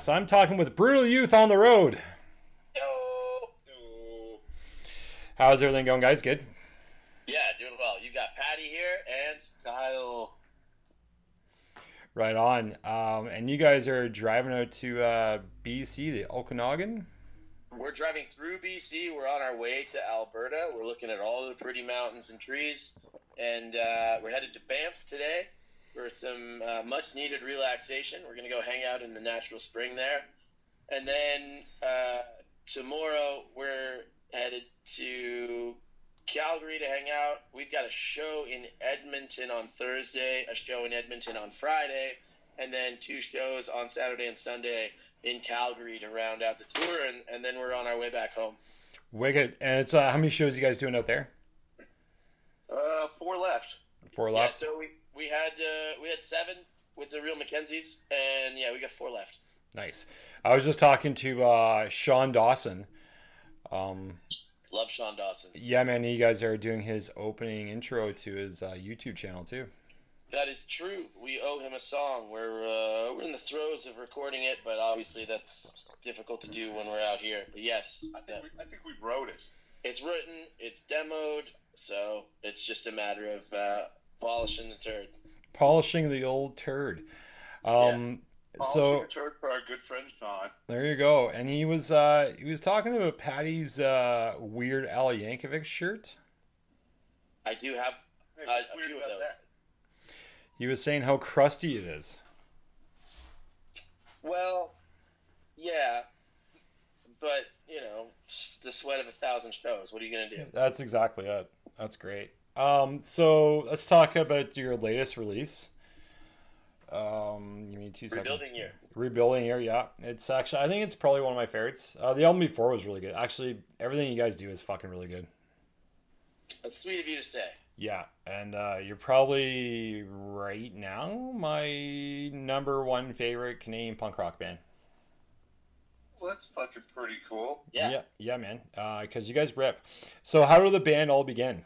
Yes, I'm talking with Brutal Youth on the road. Yo, yo. How's everything going, guys? Good? Yeah, doing well. You got Patty here and Kyle. Right on. And you guys are driving out to BC, the Okanagan? We're driving through BC. We're on our way to Alberta. We're looking at all the pretty mountains and trees. And we're headed to Banff today for some much needed relaxation. We're going to go hang out in the natural spring there. And then tomorrow we're headed to Calgary to hang out. We've got a show in Edmonton on Thursday, a show in Edmonton on Friday, and then 2 shows on Saturday and Sunday in Calgary to round out the tour, and then we're on our way back home. Wicked. And it's how many shows you guys doing out there? 4 left. 4 left? Yeah, so we had 7 with the Real Mackenzies, and yeah, we got 4 left. Nice. I was just talking to Sean Dawson. Love Sean Dawson. Yeah, man, you guys are doing his opening intro to his YouTube channel, too. That is true. We owe him a song. We're in the throes of recording it, but obviously that's difficult to do when we're out here. But yes, I think we wrote it. it's written, it's demoed, so it's just a matter of polishing the turd. Polishing the old turd. So Polishing a turd for our good friend Sean. there you go. And he was talking about Patty's weird Al Yankovic shirt. I do have Hey, a what's weird few of about those. that? He was saying how crusty it is. Well, yeah, but the sweat of 1,000 shows. What are you gonna do? That's exactly it. That's great. So let's talk about your latest release. Give me 2 seconds. Rebuilding Year. Rebuilding Year, yeah. It's actually, I think it's probably one of my favorites. The album before was really good. Actually, everything you guys do is fucking really good. That's sweet of you to say. Yeah, and you're probably right now my number 1 favorite Canadian punk rock band. Well, that's fucking pretty cool. Yeah. Yeah, man. Because you guys rip. So how did the band all begin?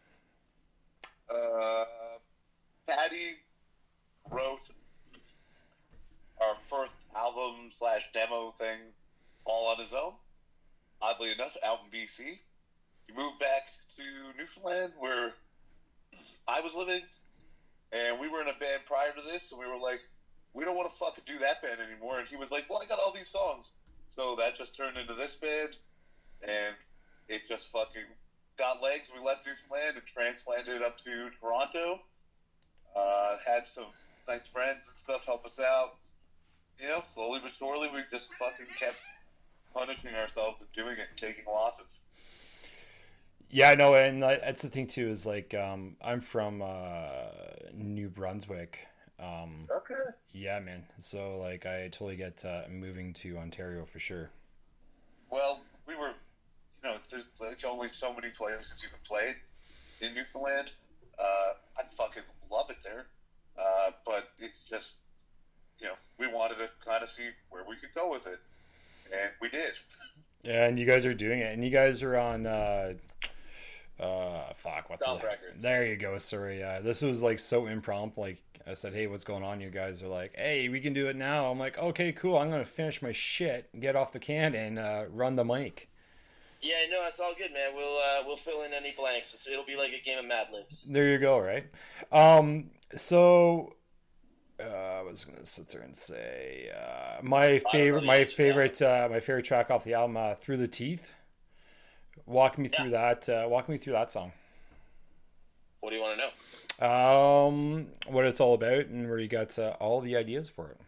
Patty wrote our first album / demo thing all on his own. Oddly enough, out in BC. He moved back to Newfoundland where I was living, and we were in a band prior to this, and we were like, we don't want to fucking do that band anymore. And he was like, well, I got all these songs. So that just turned into this band, and it just fucking got legs. We left Newfoundland and transplanted up to Toronto. Had some nice friends and stuff help us out. Slowly but surely, we just fucking kept punishing ourselves and doing it and taking losses. Yeah, I know, and that's the thing too. Is like I'm from New Brunswick. Okay. Yeah, man. So like I totally get moving to Ontario for sure. Well, we were, there's like only so many places you can play in Newfoundland. I fucking love it there. But it's just, we wanted to kind of see where we could go with it. And we did. And you guys are doing it, and you guys are on what's Stomp the Records. There you go. Sorry, this was like so impromptu. Like I said, hey, what's going on? You guys are like, hey, we can do it now. I'm like, okay, cool. I'm gonna finish my shit, get off the can, and run the mic. Yeah, no, it's all good, man. We'll fill in any blanks. So it'll be like a game of Mad Libs. There you go. Right. So I was gonna sit there and say my favorite track off the album, "Through the Teeth." Walk me through that. Walk me through that song. What do you want to know? What it's all about and where you got all the ideas for it.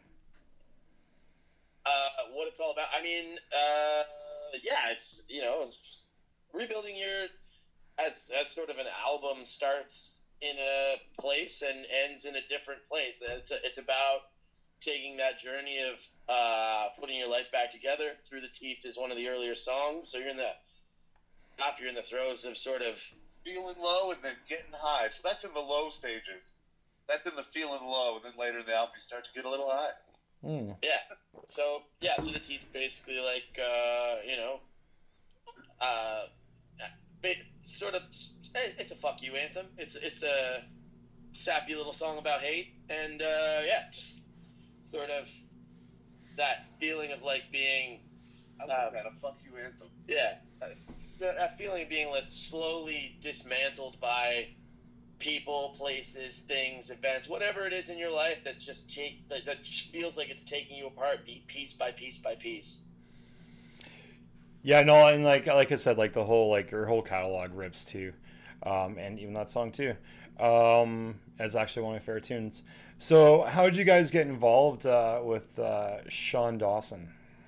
What it's all about. I mean, yeah, it's Rebuilding Year as sort of an album starts in a place and ends in a different place. It's about taking that journey of putting your life back together. Through the Teeth is one of the earlier songs, so you're in the throes of sort of Feeling low and then getting high. So that's in the low stages. That's in the feeling low, and then later in the album you start to get a little high. yeah. So yeah, Through the Teeth basically like sort of it's a fuck you anthem. It's a sappy little song about hate, and yeah, just sort of that feeling of like being, I love that. A fuck you anthem. yeah, that feeling of being like slowly dismantled by people, places, things, events, whatever it is in your life that feels like it's taking you apart piece by piece by piece. Yeah, no, and like I said, like the whole like your whole catalog rips too, and even that song too. Is actually one of my favorite tunes. So, how did you guys get involved with Sean Dawson?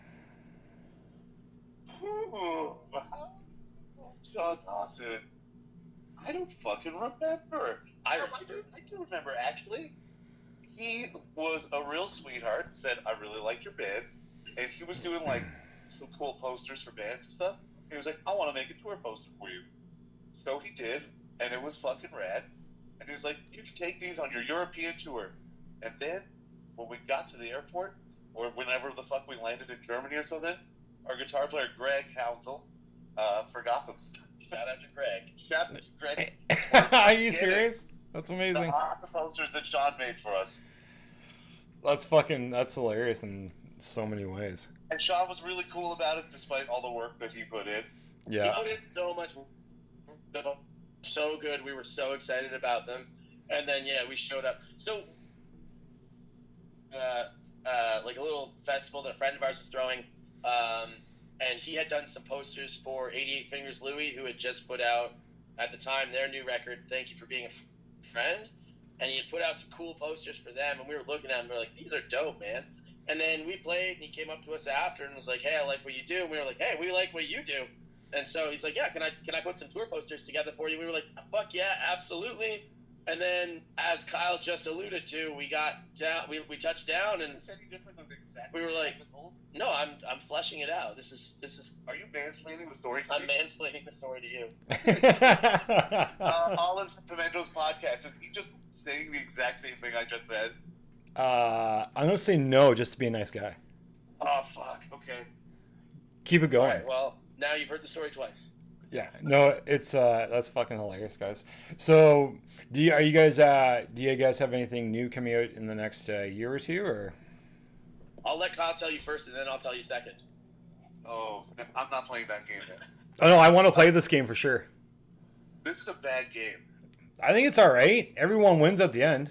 Ooh, John Dawson. I don't fucking remember. I do remember, actually. He was a real sweetheart, said, I really like your band. And he was doing, like, some cool posters for bands and stuff. He was like, I want to make a tour poster for you. So he did, and it was fucking rad. And he was like, you can take these on your European tour. And then, when we got to the airport, or whenever the fuck we landed in Germany or something, our guitar player, Greg Council, forgot them. Shout out to Craig. Shout out to Greg. Are you serious? That's amazing. The awesome posters that Sean made for us. That's hilarious in so many ways. And Sean was really cool about it despite all the work that he put in. Yeah. He put in so much, so good. We were so excited about them. And then, yeah, we showed up. So, like a little festival that a friend of ours was throwing. And he had done some posters for 88 Fingers Louie, who had just put out, at the time, their new record, Thank You for Being a Friend. And he had put out some cool posters for them, and we were looking at them, and we were like, these are dope, man. And then we played, and he came up to us after and was like, hey, I like what you do. And we were like, hey, we like what you do. And so he's like, yeah, can I put some tour posters together for you? We were like, fuck yeah, absolutely. And then, as Kyle just alluded to, we got down, we touched down, and we were like, no, I'm fleshing it out. This is. Are you mansplaining the story? I'm mansplaining the story to you. Olives and Pimento's podcast, is he just saying the exact same thing I just said? I'm gonna say no, just to be a nice guy. Oh fuck. Okay. Keep it going. All right, well, now you've heard the story twice. Yeah, no, it's that's fucking hilarious, guys. So, do you guys have anything new coming out in the next year or two, or? I'll let Kyle tell you first, and then I'll tell you second. Oh, I'm not playing that game then. Oh no, I want to play this game for sure. This is a bad game. I think it's all right. Everyone wins at the end.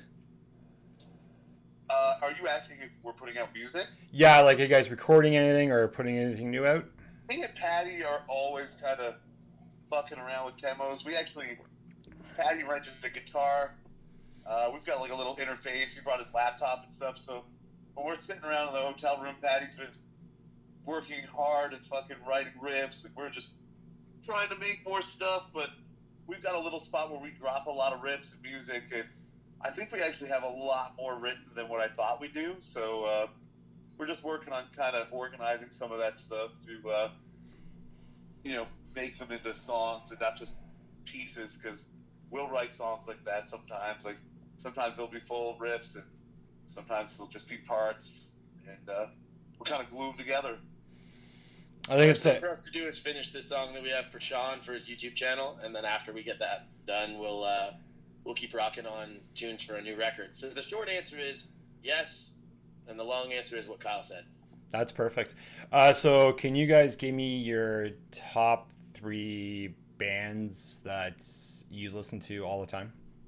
Are you asking if we're putting out music? Yeah, like are you guys recording anything or putting anything new out? Me and Patty are always kind of fucking around with demos. Patty rented the guitar. We've got like a little interface. He brought his laptop and stuff. So when we're sitting around in the hotel room, Patty's been working hard and fucking writing riffs, and we're just trying to make more stuff. But we've got a little spot where we drop a lot of riffs and music, and I think we actually have a lot more written than what I thought we do. So we're just working on kind of organizing some of that stuff to, make them into songs and not just pieces, because we'll write songs like that sometimes. Like, sometimes they'll be full riffs, and sometimes they'll just be parts, and we'll kind of glue them together. I think it's for us to do is finish this song that we have for Sean for his YouTube channel, and then after we get that done, we'll keep rocking on tunes for a new record. So the short answer is yes, and the long answer is what Kyle said. That's perfect. So can you guys give me your top 3 bands that you listen to all the time?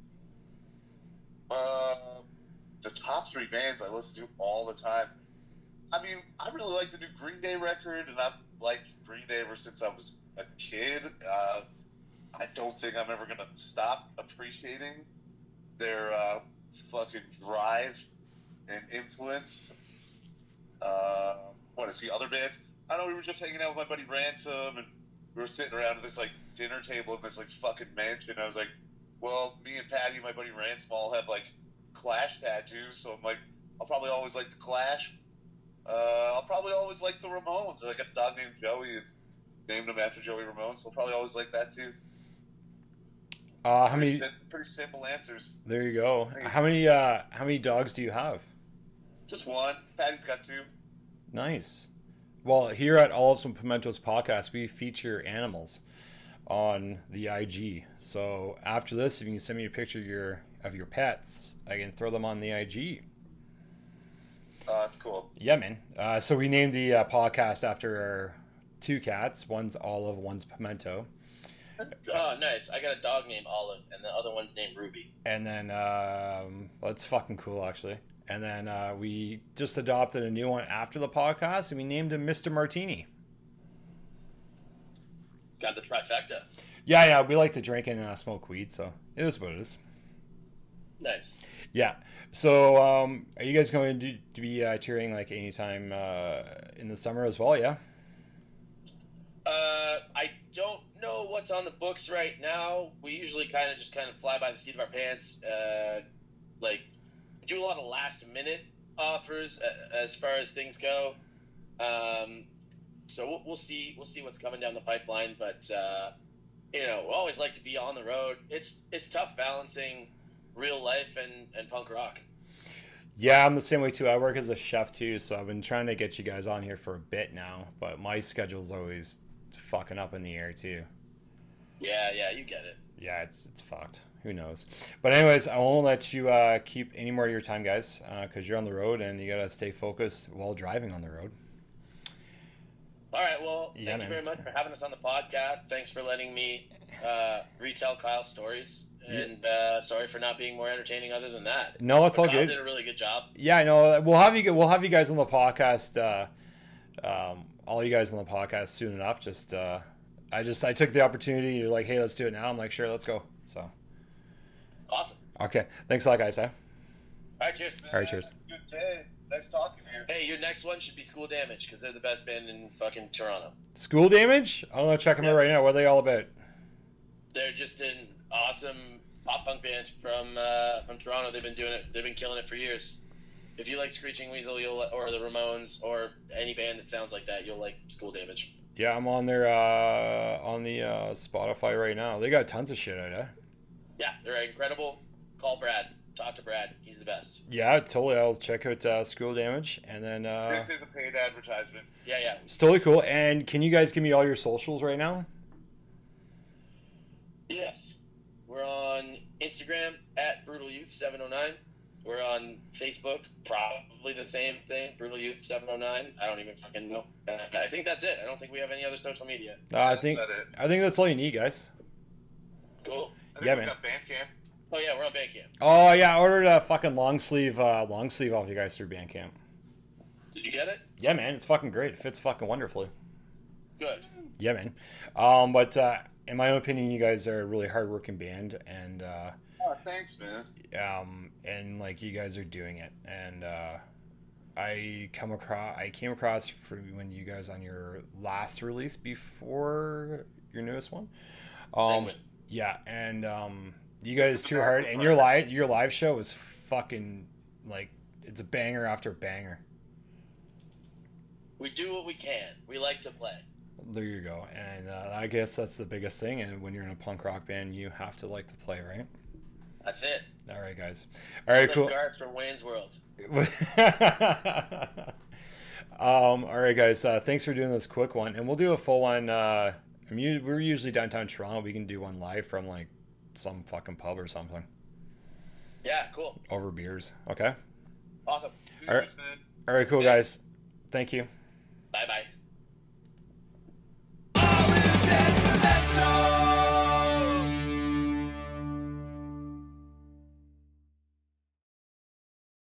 The top 3 bands I listen to all the time. I mean, I really like the new Green Day record, and I've liked Green Day ever since I was a kid. I don't think I'm ever going to stop appreciating their fucking drive and influence. What is the other bands? I know we were just hanging out with my buddy Ransom, and we were sitting around at this like dinner table in this like fucking mansion. I was like, well, me and Patty and my buddy Ransom all have like Clash tattoos, so I'm like, I'll probably always like the Clash. I'll probably always like the Ramones. I got a dog named Joey and named him after Joey Ramone, so I'll probably always like that too. How many? Pretty simple answers. There you go. How many dogs do you have? Just one. Patty's got 2. Nice. Well, here at Olives and Pimentos podcast, we feature animals on the IG. So after this, if you can send me a picture of your pets, I can throw them on the IG. Oh, that's cool. Yeah, man. So we named the podcast after our two cats. One's Olive, one's Pimento. Oh, nice. I got a dog named Olive, and the other one's named Ruby. And then, that's fucking cool, actually. And then we just adopted a new one after the podcast, and we named him Mr. Martini. It's got the trifecta. Yeah, we like to drink and smoke weed, so it is what it is. Nice. Yeah. So, are you guys going to be touring like anytime in the summer as well? Yeah. I don't know what's on the books right now. We usually kind of fly by the seat of our pants. Like, do a lot of last minute offers as far as things go. So we'll see what's coming down the pipeline. But we always like to be on the road. It's tough balancing real life and punk rock. Yeah, I'm the same way too. I work as a chef too, so I've been trying to get you guys on here for a bit now, but my schedule's always fucking up in the air too. Yeah, you get it. Yeah, it's fucked. Who knows? But anyways, I won't let you keep any more of your time, guys, because you're on the road and you gotta stay focused while driving on the road. All right, well, thank you very much for having us on the podcast. Thanks for letting me retell Kyle's stories. And sorry for not being more entertaining other than that. No, it's all Kyle good. Did a really good job. Yeah, I know. We'll have you guys on the podcast. All you guys on the podcast soon enough. I took the opportunity. You're like, hey, let's do it now. I'm like, sure, let's go. So. Awesome. Okay. Thanks a lot, guys. All right, cheers. All right, cheers. Good day. Nice talking to you. Hey, your next one should be School Damage because they're the best band in fucking Toronto. School Damage? I'm gonna check them out right now. What are they all about? They're just an awesome pop punk band from Toronto. They've been killing it for years. If you like Screeching Weasel, or the Ramones, or any band that sounds like that, you'll like School Damage. Yeah, I'm on their on the Spotify right now. They got tons of shit out there. Yeah, they're incredible. Call Brad. Talk to Brad. He's the best. Yeah, totally. I'll check out School Damage, and then This is a paid advertisement. Yeah. it's totally cool. And can you guys give me all your socials right now? Yes. We're on Instagram at Brutal Youth 709. We're on Facebook, probably the same thing, Brutal Youth 709. I don't even fucking know. I think that's it. I don't think we have any other social media. I think that's all you need, guys. Cool. Yeah, we man. got Bandcamp. Oh yeah, we're on Bandcamp. Oh yeah, I ordered a fucking long sleeve off you guys through Bandcamp. Did you get it? Yeah, man, it's fucking great. It fits fucking wonderfully. Good. Yeah, man. But in my own opinion, you guys are a really hardworking band, and Thanks, man. and like you guys are doing it, and I came across for when you guys on your last release before your newest one. Segment. Yeah, and you guys too hard, and your live show was fucking like it's a banger after banger. We do what we can. We like to play. There you go, and I guess that's the biggest thing. And when you're in a punk rock band, you have to like to play, right? That's it. All right, guys. All right, cool. Guards from Wayne's World. All right, guys. Thanks for doing this quick one, and we'll do a full one. We're usually downtown Toronto. We can do one live from like some fucking pub or something. Yeah, cool. Over beers. Okay. Awesome. All right, cool, guys. Thank you.